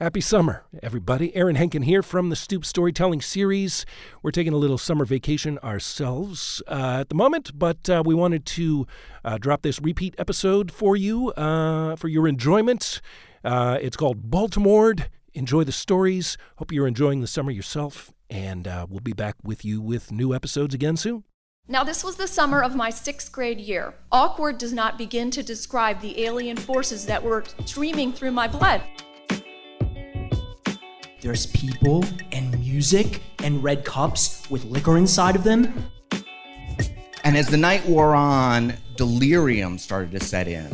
Happy summer, everybody. Aaron Henkin here from the Stoop Storytelling Series. We're taking a little summer vacation ourselves at the moment, but we wanted to drop this repeat episode for you, for your enjoyment. It's called Baltimore. Enjoy the stories. Hope you're enjoying the summer yourself, and we'll be back with you with new episodes again soon. Now, this was the summer of my 6th grade year. Awkward does not begin to describe the alien forces that were streaming through my blood. There's people and music and red cups with liquor inside of them. And as the night wore on, delirium started to set in.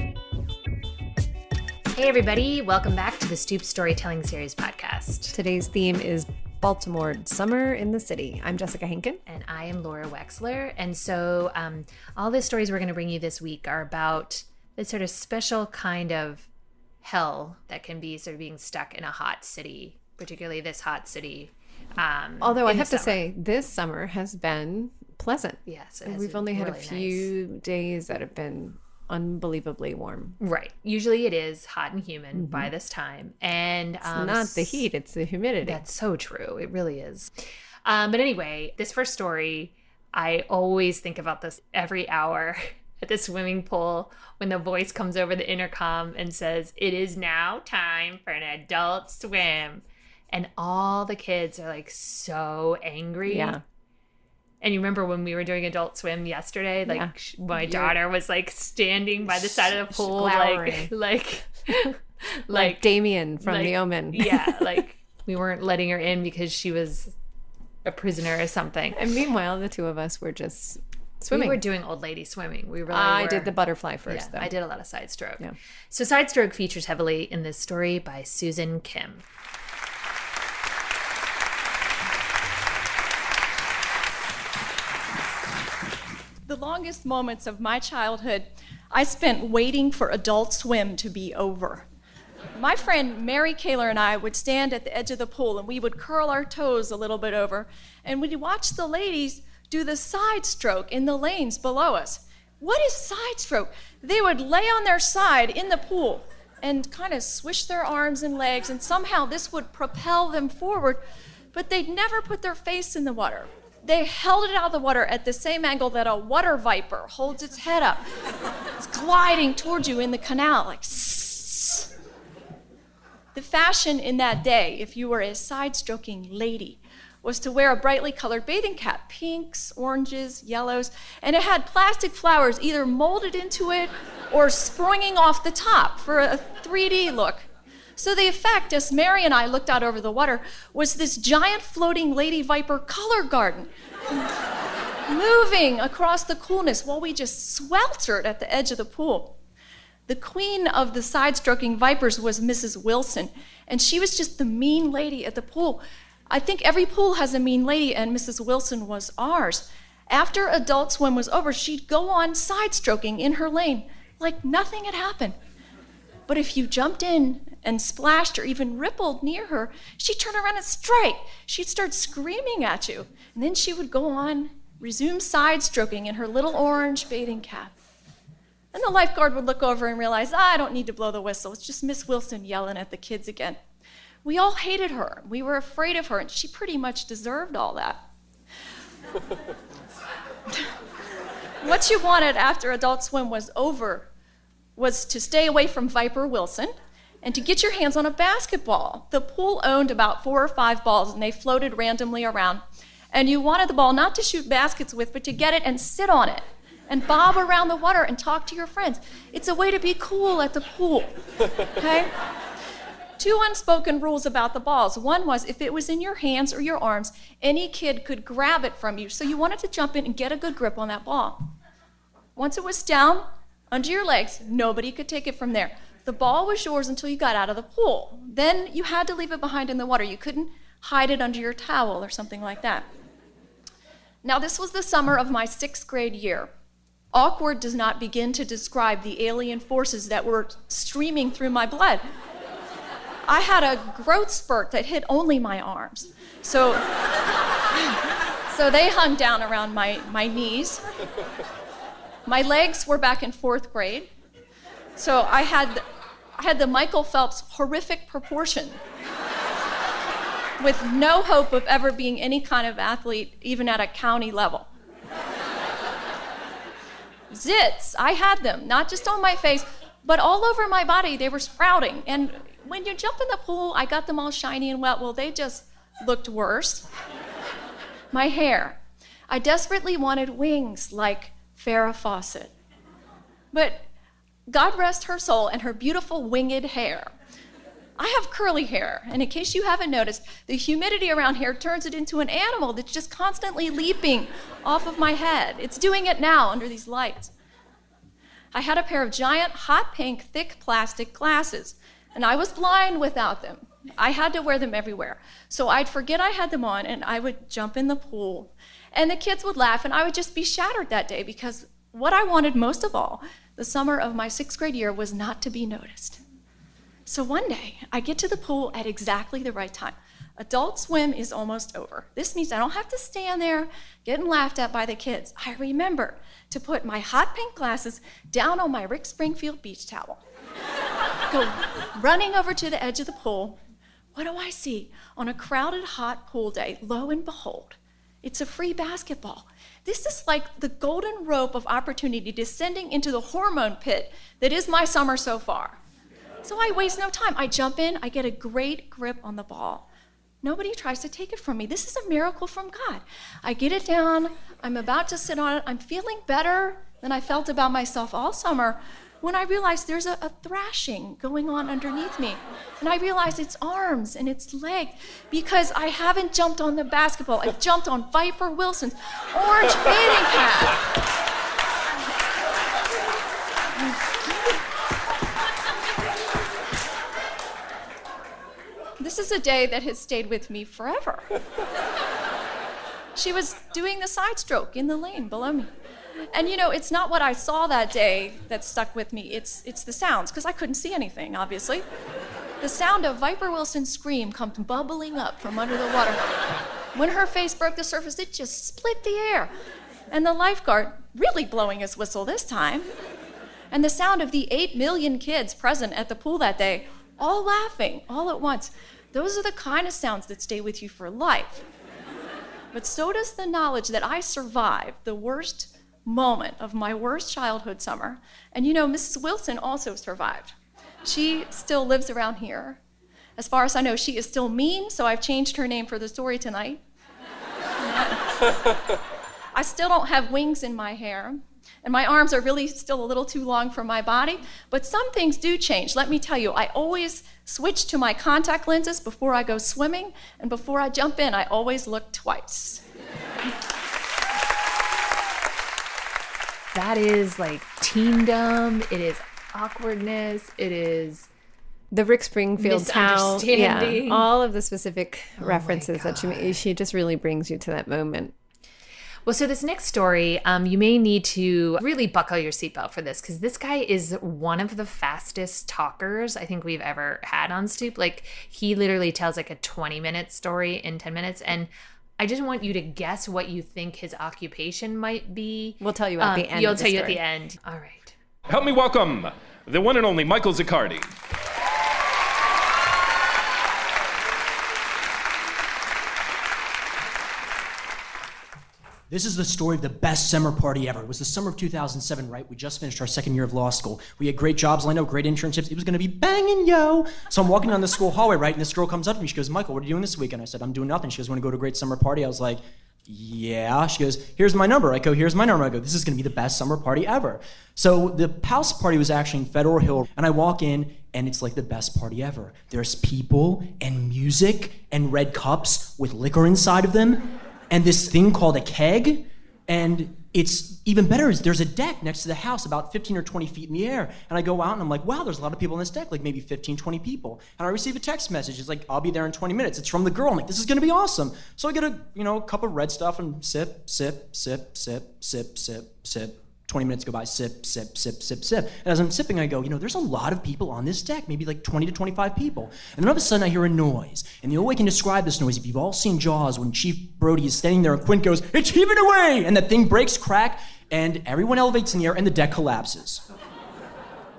Hey everybody, welcome back to the Stoop Storytelling Series podcast. Today's theme is Baltimore, Summer in the City. I'm Jessica Henkin. And I am Laura Wexler. And so all the stories we're going to bring you this week are about this sort of special kind of hell that can be sort of being stuck in a hot city, particularly this hot city. Although I have to say, this summer has been pleasant. Yes, we've only had a few days that have been unbelievably warm. Right. Usually it is hot and humid by this time. And it's not the heat, it's the humidity. That's so true. It really is. But anyway, this first story, I always think about this every hour at the swimming pool when the voice comes over the intercom and says, "It is now time for an adult swim." And all the kids are like so angry. Yeah. And you remember when we were doing Adult Swim yesterday? Like my daughter was like standing by the side of the pool, like Damien from The Omen. Yeah, like we weren't letting her in because she was a prisoner or something. And meanwhile, the two of us were just swimming. We were doing old lady swimming. We really I were. did the butterfly first, though. I did a lot of side stroke. Yeah. So side stroke features heavily in this story by Susan Kim. The longest moments of my childhood, I spent waiting for Adult Swim to be over. My friend Mary Kaler and I would stand at the edge of the pool and we would curl our toes a little bit over and we'd watch the ladies do the side stroke in the lanes below us. What is side stroke? They would lay on their side in the pool and kind of swish their arms and legs, and somehow this would propel them forward, but they'd never put their face in the water. They held it out of the water at the same angle that a water viper holds its head up. It's gliding towards you in the canal, like sss. The fashion in that day, if you were a side-stroking lady, was to wear a brightly colored bathing cap, pinks, oranges, yellows, and it had plastic flowers either molded into it or springing off the top for a 3D look. So the effect, as Mary and I looked out over the water, was this giant floating lady viper color garden moving across the coolness while we just sweltered at the edge of the pool. The queen of the side-stroking vipers was Mrs. Wilson, and she was just the mean lady at the pool. I think every pool has a mean lady, and Mrs. Wilson was ours. After Adult Swim was over, she'd go on side-stroking in her lane like nothing had happened. But if you jumped in and splashed or even rippled near her, she'd turn around and strike. She'd start screaming at you. And then she would go on, resume side-stroking in her little orange bathing cap. And the lifeguard would look over and realize, I don't need to blow the whistle. It's just Miss Wilson yelling at the kids again. We all hated her. We were afraid of her, and she pretty much deserved all that. What you wanted after Adult Swim was over was to stay away from Viper Wilson and to get your hands on a basketball. The pool owned about 4 or 5 balls, and they floated randomly around. And you wanted the ball not to shoot baskets with, but to get it and sit on it and bob around the water and talk to your friends. It's a way to be cool at the pool, okay? 2 unspoken rules about the balls. One was if it was in your hands or your arms, any kid could grab it from you. So you wanted to jump in and get a good grip on that ball. Once it was down, under your legs, nobody could take it from there. The ball was yours until you got out of the pool. Then you had to leave it behind in the water. You couldn't hide it under your towel or something like that. Now, this was the summer of my 6th grade year. Awkward does not begin to describe the alien forces that were streaming through my blood. I had a growth spurt that hit only my arms. So they hung down around my knees. My legs were back in 4th grade. So I had I had the Michael Phelps horrific proportion with no hope of ever being any kind of athlete, even at a county level. Zits, I had them, not just on my face, but all over my body. They were sprouting. And when you jump in the pool, I got them all shiny and wet. Well, they just looked worse. My hair. I desperately wanted wings like Farrah Fawcett. But God rest her soul and her beautiful winged hair. I have curly hair, and in case you haven't noticed, the humidity around here turns it into an animal that's just constantly leaping off of my head. It's doing it now under these lights. I had a pair of giant, hot pink, thick plastic glasses, and I was blind without them. I had to wear them everywhere. So I'd forget I had them on, and I would jump in the pool, and the kids would laugh, and I would just be shattered that day because what I wanted most of all, the summer of my 6th grade year, was not to be noticed. So one day, I get to the pool at exactly the right time. Adult swim is almost over. This means I don't have to stand there getting laughed at by the kids. I remember to put my hot pink glasses down on my Rick Springfield beach towel. Go running over to the edge of the pool. What do I see? On a crowded, hot pool day, lo and behold, it's a free basketball. This is like the golden rope of opportunity descending into the hormone pit that is my summer so far. So I waste no time. I jump in, I get a great grip on the ball. Nobody tries to take it from me. This is a miracle from God. I get it down, I'm about to sit on it, I'm feeling better than I felt about myself all summer when I realize there's a thrashing going on underneath me. And I realize it's arms and it's legs because I haven't jumped on the basketball. I've jumped on Viper Wilson's orange bathing cap. This is a day that has stayed with me forever. She was doing the side stroke in the lane below me. And you know, it's not what I saw that day that stuck with me, it's the sounds, because I couldn't see anything, obviously. The sound of Viper Wilson's scream comes bubbling up from under the water. When her face broke the surface, it just split the air. And the lifeguard really blowing his whistle this time. And the sound of the 8 million kids present at the pool that day, all laughing, all at once. Those are the kind of sounds that stay with you for life. But so does the knowledge that I survived the worst moment of my worst childhood summer. And you know, Mrs. Wilson also survived. She still lives around here. As far as I know, she is still mean, so I've changed her name for the story tonight. I still don't have wings in my hair. And my arms are really still a little too long for my body, but some things do change. Let me tell you, I always switch to my contact lenses before I go swimming, and before I jump in, I always look twice. That is like teendom, it is awkwardness, it is the Rick Springfield towel, misunderstanding. all of the specific references that she just really brings you to that moment. Well, so this next story, you may need to really buckle your seatbelt for this because this guy is one of the fastest talkers I think we've ever had on Stoop. Like, he literally tells like a 20-minute story in 10 minutes. And I just want you to guess what you think his occupation might be. We'll tell you at the end. You'll tell you at the end. All right. Help me welcome the one and only Michael Zaccardi. This is the story of the best summer party ever. It was the summer of 2007, right? We just finished our 2nd year of law school. We had great jobs lined up, great internships. It was going to be banging, yo. So I'm walking down the school hallway, right? And this girl comes up to me. She goes, Michael, what are you doing this weekend? I said, I'm doing nothing. She goes, want to go to a great summer party? I was like, yeah. She goes, here's my number. I go, here's my number. I go, this is going to be the best summer party ever. So the house party was actually in Federal Hill. And I walk in, and it's like the best party ever. There's people and music and red cups with liquor inside of them. And this thing called a keg, and it's even better is there's a deck next to the house about 15 or 20 feet in the air. And I go out and I'm like, wow, there's a lot of people on this deck, like maybe 15, 20 people. And I receive a text message. It's like, I'll be there in 20 minutes. It's from the girl. I'm like, this is gonna be awesome. So I get a cup of red stuff and sip, sip, sip, sip, sip, sip, sip. 20 minutes go by, sip, sip, sip, sip, sip. And as I'm sipping, I go, there's a lot of people on this deck, maybe like 20 to 25 people. And then all of a sudden I hear a noise. And the only way I can describe this noise, if you've all seen Jaws, when Chief Brody is standing there and Quint goes, it's heaving away! And that thing breaks, crack, and everyone elevates in the air and the deck collapses.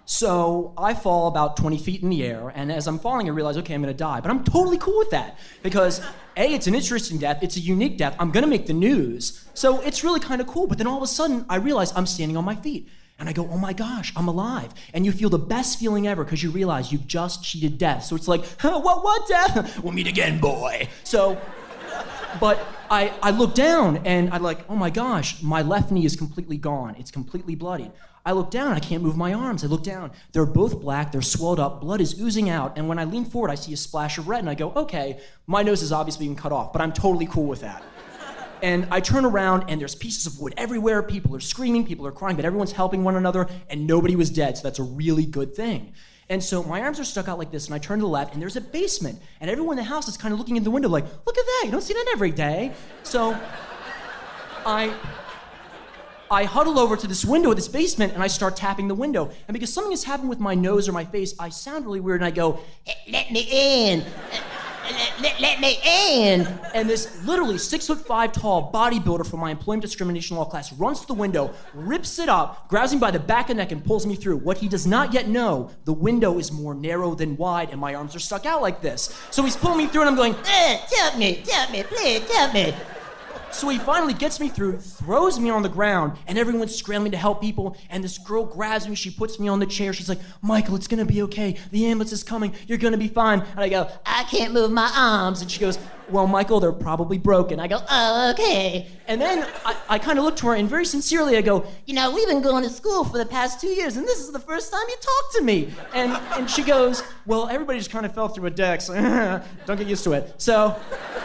So I fall about 20 feet in the air, and as I'm falling, I realize, okay, I'm gonna die. But I'm totally cool with that because A, it's an interesting death, it's a unique death, I'm gonna make the news. So it's really kind of cool. But then all of a sudden, I realize I'm standing on my feet. And I go, oh my gosh, I'm alive. And you feel the best feeling ever because you realize you've just cheated death. So it's like, what death? We'll meet again, boy. So, but I look down and I'm like, oh my gosh, my left knee is completely gone. It's completely bloodied. I look down, I can't move my arms. I look down, they're both black, they're swelled up, blood is oozing out. And when I lean forward, I see a splash of red and I go, okay, my nose is obviously been cut off, but I'm totally cool with that. And I turn around and there's pieces of wood everywhere. People are screaming, people are crying, but everyone's helping one another and nobody was dead. So that's a really good thing. And so my arms are stuck out like this and I turn to the left and there's a basement. And everyone in the house is kind of looking in the window like, look at that, you don't see that every day. So I huddle over to this window of this basement and I start tapping the window. And because something has happened with my nose or my face, I sound really weird and I go, let me in. Let me in. And this literally 6'5" tall bodybuilder from my employment discrimination law class runs to the window, rips it up, grabs me by the back of the neck and pulls me through. What he does not yet know, the window is more narrow than wide and my arms are stuck out like this. So he's pulling me through and I'm going, help me, please, help me. So he finally gets me through, throws me on the ground, and everyone's scrambling to help people, and this girl grabs me, she puts me on the chair, she's like, Michael, it's gonna be okay, the ambulance is coming, you're gonna be fine. And I go, I can't move my arms. And she goes, well, Michael, they're probably broken. I go, oh, okay. And then I kind of look to her, and very sincerely I go, you know, we've been going to school for the past 2 years, and this is the first time you talked to me. And she goes, well, everybody just kind of fell through a deck, so don't get used to it. So,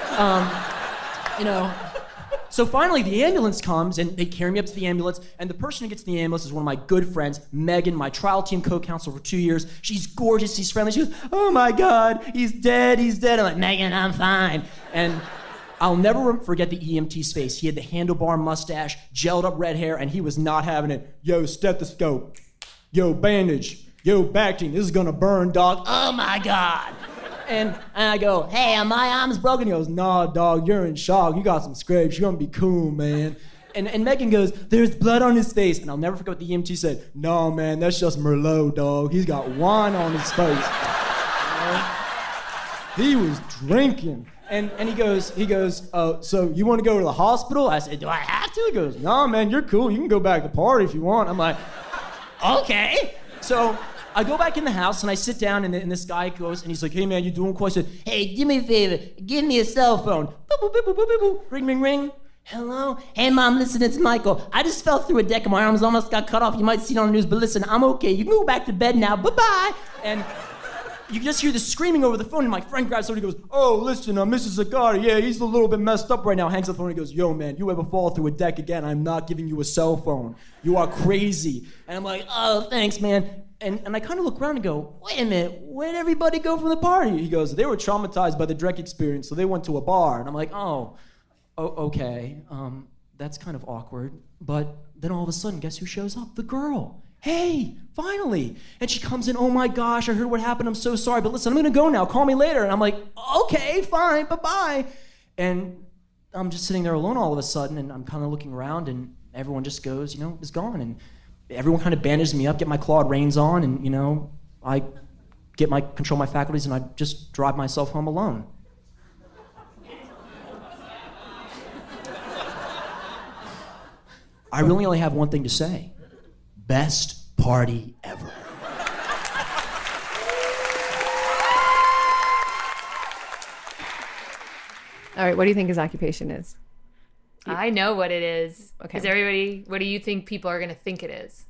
you know, so finally, the ambulance comes, and they carry me up to the ambulance, and the person who gets in the ambulance is one of my good friends, Megan, my trial team co-counsel for 2 years. She's gorgeous, she's friendly. She goes, oh my God, he's dead. I'm like, Megan, I'm fine. And I'll never forget the EMT's face. He had the handlebar mustache, gelled up red hair, and he was not having it. Yo, stethoscope. Yo, bandage. Yo, Bactine. This is gonna burn, dog. Oh my God. And I go, hey, are my arms broken? He goes, nah, dog, you're in shock. You got some scrapes. You're gonna be cool, man. And Megan goes, there's blood on his face. And I'll never forget what the EMT said. No, man, that's just Merlot, dog. He's got wine on his face. He was drinking. And he goes, so you want to go to the hospital? I said, do I have to? He goes, nah, man, you're cool. You can go back to the party if you want. I'm like, okay. So I go back in the house and I sit down and this guy goes and he's like, hey man, you doing cool? I said, hey, do me a favor, give me a cell phone. Boop, boop, boop, boop, boop, boop. Ring, ring, ring. Hello? Hey mom, listen, it's Michael. I just fell through a deck and my arms almost got cut off. You might see it on the news, but listen, I'm okay. You can go back to bed now. Bye-bye. And you can just hear the screaming over the phone and my friend grabs somebody and goes, oh, listen, Mrs. Zagari, yeah, he's a little bit messed up right now. Hangs up the phone and he goes, yo man, you ever fall through a deck again, I'm not giving you a cell phone. You are crazy. And I'm like, oh, thanks, man. And I kind of look around and go, wait a minute, where'd everybody go from the party? He goes, they were traumatized by the Drek experience, so they went to a bar. And I'm like, oh okay, that's kind of awkward. But then all of a sudden, guess who shows up? The girl. Hey, finally. And she comes in, oh my gosh, I heard what happened, I'm so sorry, but listen, I'm gonna go now, call me later. And I'm like, okay, fine, bye-bye. And I'm just sitting there alone all of a sudden, and I'm kind of looking around, and everyone just goes, you know, is gone. And everyone kind of bandages me up, get my clawed reins on, and, you know, I control my faculties, and I just drive myself home alone. I really only have one thing to say. Best party ever. All right, what do you think his occupation is? I know what it is. Okay. Is everybody, what do you think people are going to think it is?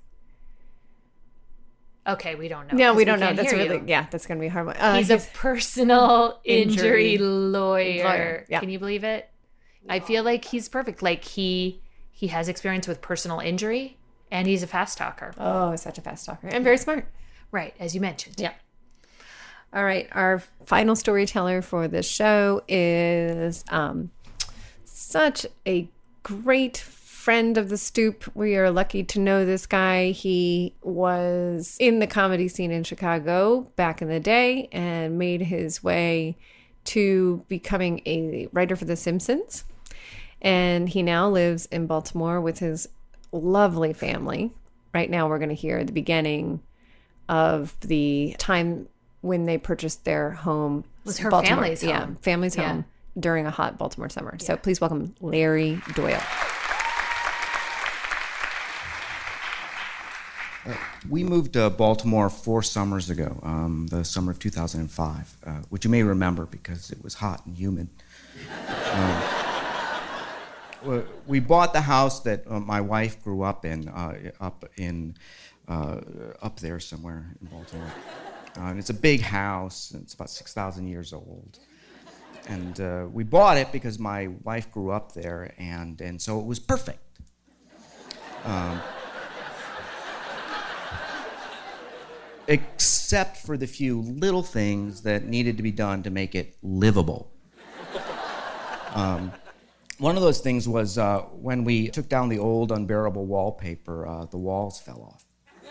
Okay, we don't know. No, we don't know. can't That's hear really, you. yeah, that's going to be a hard one. He's a personal injury lawyer. Lawyer, yeah. Can you believe it? I feel like he's perfect. Like he has experience with personal injury, and he's a fast talker. Oh, such a fast talker. And very smart. Right, as you mentioned. Yeah. All right, our final storyteller for this show is such a great friend of the Stoop. We are lucky to know this guy. He was in the comedy scene in Chicago back in the day and made his way to becoming a writer for The Simpsons. And he now lives in Baltimore with his lovely family. Right now we're going to hear the beginning of the time when they purchased their home. It was her family's home. Yeah, family's home during a hot Baltimore summer. So please welcome Larry Doyle. We moved to Baltimore 4 summers ago, the summer of 2005, which you may remember because it was hot and humid. We bought the house that my wife grew up in, up there somewhere in Baltimore. And it's a big house, and it's about 6,000 years old. And we bought it because my wife grew up there, and so it was perfect. Except for the few little things that needed to be done to make it livable. One of those things was when we took down the old unbearable wallpaper, the walls fell off.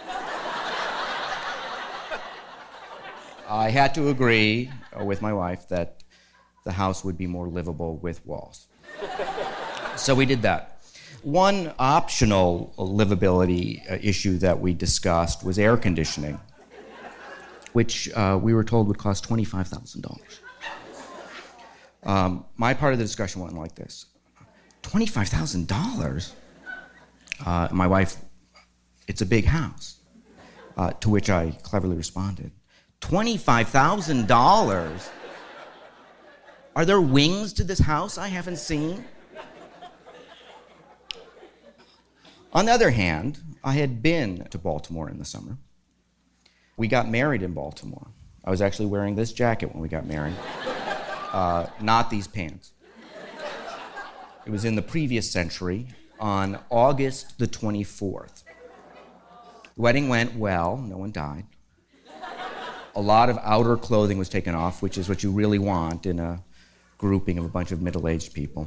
I had to agree with my wife that the house would be more livable with walls. So we did that. One optional livability issue that we discussed was air conditioning, which we were told would cost $25,000. My part of the discussion went like this. $25,000? My wife, it's a big house. To which I cleverly responded, $25,000? Are there wings to this house I haven't seen? On the other hand, I had been to Baltimore in the summer. We got married in Baltimore. I was actually wearing this jacket when we got married, not these pants. It was in the previous century on August the 24th. The wedding went well, no one died. A lot of outer clothing was taken off, which is what you really want in a grouping of a bunch of middle-aged people.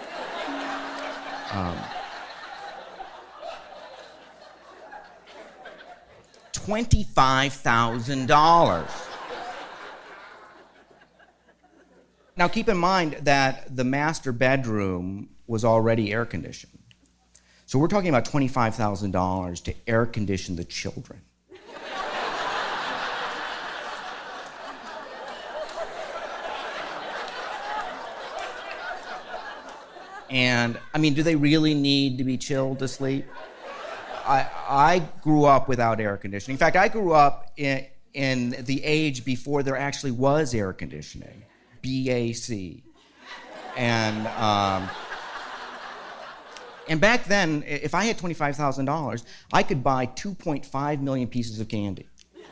$25,000. Now keep in mind that the master bedroom was already air conditioned. So we're talking about $25,000 to air condition the children. And, I mean, do they really need to be chilled to sleep? I grew up without air conditioning. In fact, I grew up in the age before there actually was air conditioning, BAC. And back then, if I had $25,000, I could buy 2.5 million pieces of candy.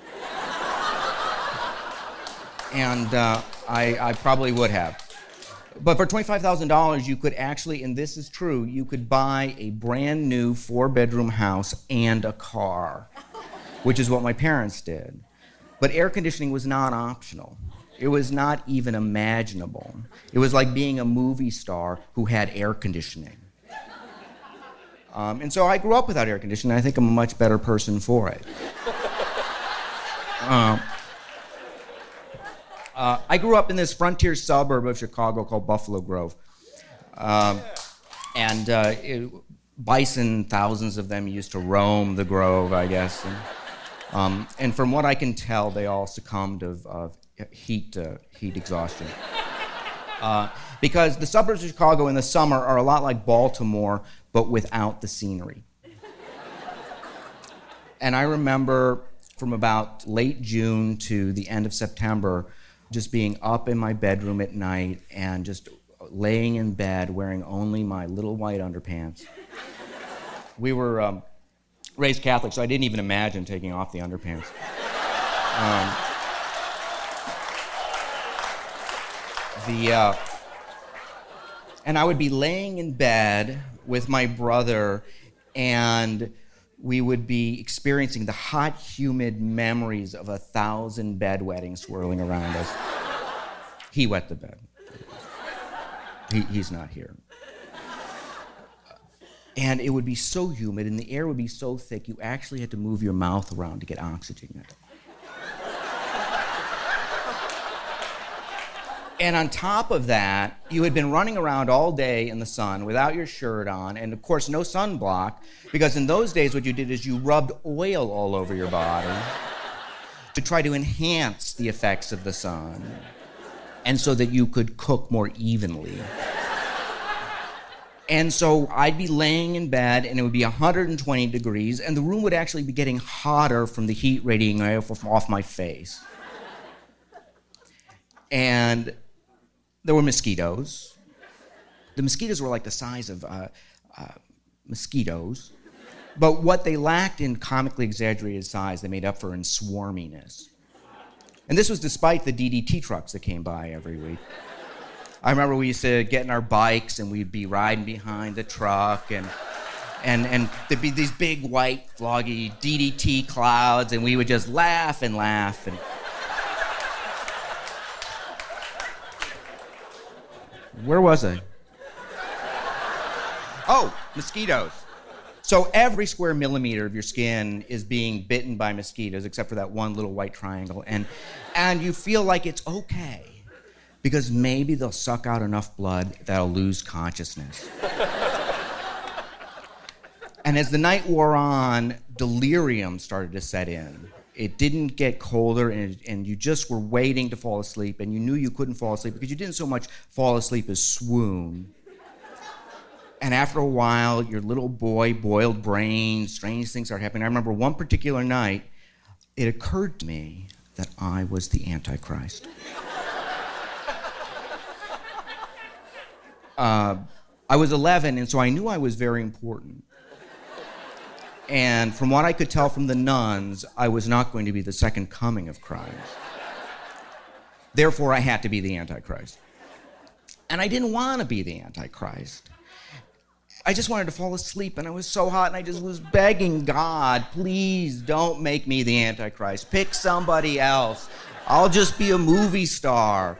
And I probably would have. But for $25,000, you could actually, and this is true, you could buy a brand new 4-bedroom house and a car, which is what my parents did. But air conditioning was not optional. It was not even imaginable. It was like being a movie star who had air conditioning. And so I grew up without air conditioning, and I think I'm a much better person for it. I grew up in this frontier suburb of Chicago called Buffalo Grove. Bison, thousands of them used to roam the grove, I guess. And from what I can tell, they all succumbed of heat exhaustion. Because the suburbs of Chicago in the summer are a lot like Baltimore, but without the scenery. And I remember from about late June to the end of September, just being up in my bedroom at night and just laying in bed wearing only my little white underpants. We were raised Catholic, so I didn't even imagine taking off the underpants. And I would be laying in bed with my brother, and we would be experiencing the hot, humid memories of 1,000 bedwettings swirling around us. He wet the bed. He's not here. And it would be so humid, and the air would be so thick, you actually had to move your mouth around to get oxygen in it. And on top of that, you had been running around all day in the sun without your shirt on, and of course no sunblock, because in those days what you did is you rubbed oil all over your body. to try to enhance the effects of the sun, and so that you could cook more evenly. And so I'd be laying in bed, and it would be 120 degrees, and the room would actually be getting hotter from the heat radiating off my face. And there were mosquitoes. The mosquitoes were like the size of mosquitoes. But what they lacked in comically exaggerated size, they made up for in swarminess. And this was despite the DDT trucks that came by every week. I remember we used to get in our bikes and we'd be riding behind the truck and there'd be these big white floggy DDT clouds and we would just laugh and laugh. And where was I? Oh, mosquitoes. So every square millimeter of your skin is being bitten by mosquitoes except for that one little white triangle. And you feel like it's okay because maybe they'll suck out enough blood that I'll lose consciousness. And as the night wore on, delirium started to set in. It didn't get colder, and you just were waiting to fall asleep, and you knew you couldn't fall asleep because you didn't so much fall asleep as swoon. And after a while, your little boy, boiled brain, strange things started happening. I remember one particular night, it occurred to me that I was the Antichrist. I was 11, and so I knew I was very important. And from what I could tell from the nuns, I was not going to be the second coming of Christ. Therefore, I had to be the Antichrist. And I didn't want to be the Antichrist. I just wanted to fall asleep, and I was so hot, and I just was begging God, please don't make me the Antichrist. Pick somebody else. I'll just be a movie star.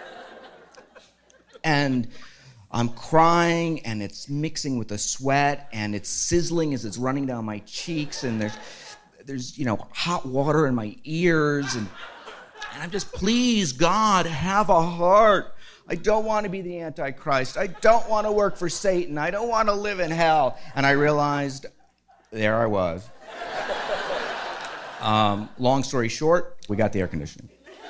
And I'm crying, and it's mixing with the sweat, and it's sizzling as it's running down my cheeks, and there's hot water in my ears, and I'm just, please, God, have a heart. I don't want to be the Antichrist. I don't want to work for Satan. I don't want to live in hell. And I realized, there I was. Long story short, we got the air conditioning.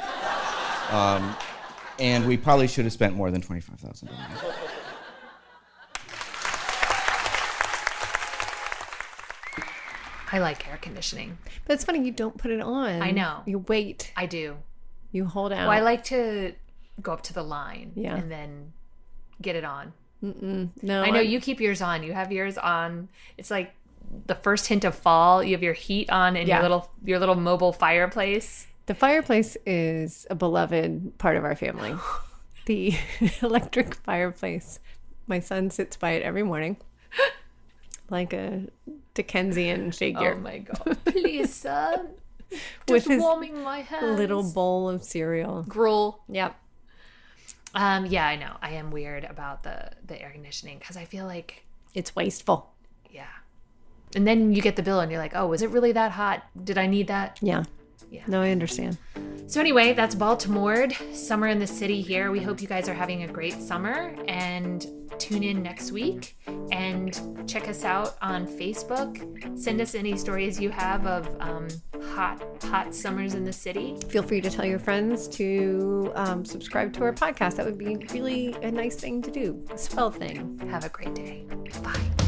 And we probably should have spent more than $25,000. I like air conditioning. But it's funny, you don't put it on. I know. You wait. I do. You hold out. Well, I like to go up to the line and then get it on. No, I know you keep yours on. You have yours on. It's like the first hint of fall. You have your heat on in your little mobile fireplace. The fireplace is a beloved part of our family. The electric fireplace. My son sits by it every morning like a Dickensian figure. Oh my God. Please, son. With his warming my hands. little bowl of cereal. Gruel. Yep. Yeah, I know. I am weird about the air conditioning because I feel like It's wasteful. yeah. And then you get the bill and you're like, oh, was it really that hot? Did I need that? Yeah. Yeah. No, I understand. So anyway, that's Baltimore, summer in the city here. We hope you guys are having a great summer and tune in next week and check us out on Facebook. Send us any stories you have of hot summers in the city. Feel free to tell your friends to subscribe to our podcast. That would be really a nice thing to do. A swell thing. Have a great day. Bye.